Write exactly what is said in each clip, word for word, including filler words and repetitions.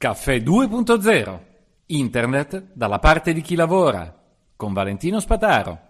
Caffè due punto zero. Internet dalla parte di chi lavora. Con Valentino Spataro.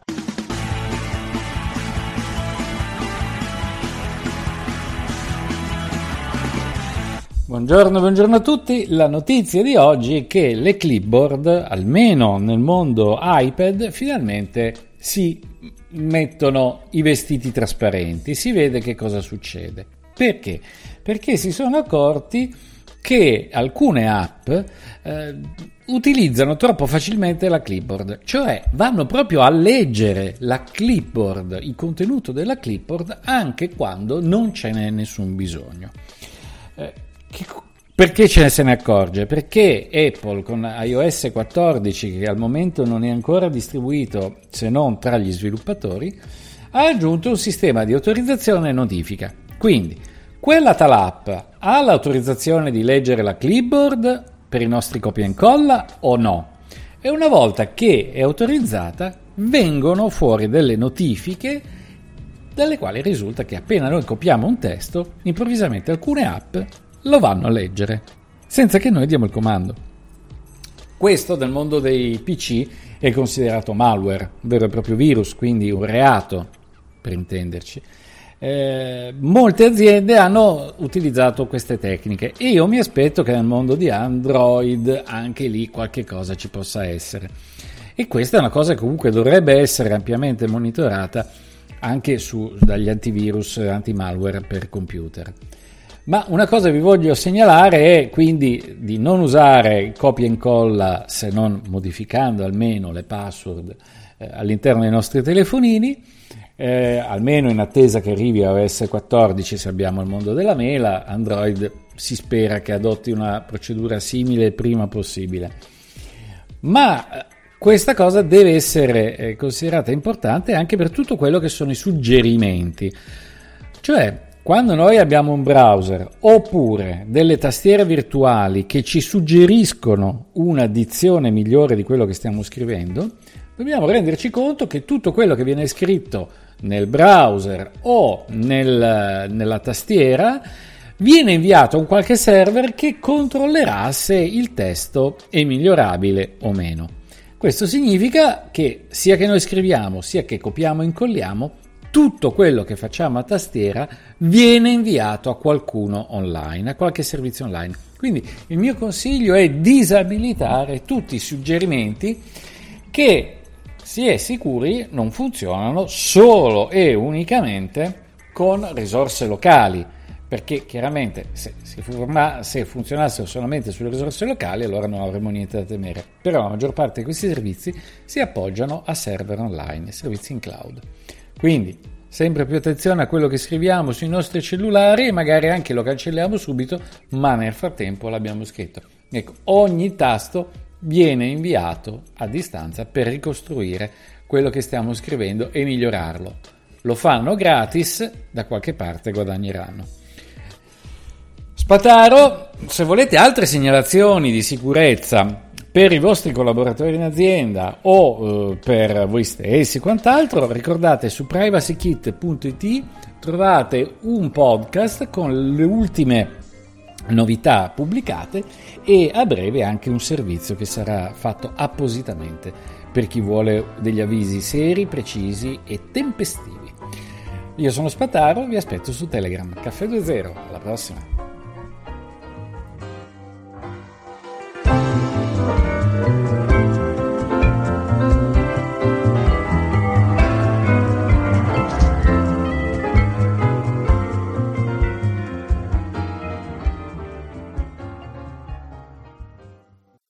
Buongiorno, buongiorno a tutti. La notizia di oggi è che le clipboard, almeno nel mondo iPad, finalmente si mettono i vestiti trasparenti. Si vede che cosa succede. Perché? Perché si sono accorti che alcune app eh, utilizzano troppo facilmente la clipboard, cioè vanno proprio a leggere la clipboard, il contenuto della clipboard, anche quando non ce n'è nessun bisogno. Eh, che, perché ce ne se ne accorge? Perché Apple con iOS quattordici, che al momento non è ancora distribuito se non tra gli sviluppatori, ha aggiunto un sistema di autorizzazione e notifica. Quindi quella tal app ha l'autorizzazione di leggere la clipboard per i nostri copia e incolla o no? E una volta che è autorizzata vengono fuori delle notifiche dalle quali risulta che appena noi copiamo un testo, improvvisamente alcune app lo vanno a leggere senza che noi diamo il comando. Questo nel mondo dei P C è considerato malware, un vero e proprio virus, quindi un reato per intenderci. Eh, molte aziende hanno utilizzato queste tecniche e io mi aspetto che nel mondo di Android anche lì qualche cosa ci possa essere, e questa è una cosa che comunque dovrebbe essere ampiamente monitorata anche su, dagli antivirus anti-malware per computer. Ma una cosa vi voglio segnalare è quindi di non usare copia e incolla se non modificando almeno le password eh, all'interno dei nostri telefonini. Eh, almeno in attesa che arrivi a iOS quattordici, se abbiamo il mondo della mela. Android si spera che adotti una procedura simile il prima possibile, ma questa cosa deve essere eh, considerata importante anche per tutto quello che sono i suggerimenti, cioè quando noi abbiamo un browser oppure delle tastiere virtuali che ci suggeriscono una dizione migliore di quello che stiamo scrivendo, dobbiamo renderci conto che tutto quello che viene scritto nel browser o nel, nella tastiera viene inviato a un qualche server che controllerà se il testo è migliorabile o meno. Questo significa che sia che noi scriviamo, sia che copiamo e incolliamo, tutto quello che facciamo a tastiera viene inviato a qualcuno online, a qualche servizio online. Quindi il mio consiglio è disabilitare tutti i suggerimenti che, si è sicuri, non funzionano solo e unicamente con risorse locali, perché chiaramente se, se, forma, se funzionassero solamente sulle risorse locali allora non avremmo niente da temere, però la maggior parte di questi servizi si appoggiano a server online, servizi in cloud. Quindi sempre più attenzione a quello che scriviamo sui nostri cellulari e magari anche lo cancelliamo subito, ma nel frattempo l'abbiamo scritto. Ecco, ogni tasto viene inviato a distanza per ricostruire quello che stiamo scrivendo e migliorarlo. Lo fanno gratis, da qualche parte guadagneranno. Spataro, se volete altre segnalazioni di sicurezza per i vostri collaboratori in azienda o eh, per voi stessi e quant'altro, ricordate, su privacy kit punto it trovate un podcast con le ultime novità pubblicate e a breve anche un servizio che sarà fatto appositamente per chi vuole degli avvisi seri, precisi e tempestivi. Io sono Spataro, vi aspetto su Telegram. Caffè due zero, alla prossima.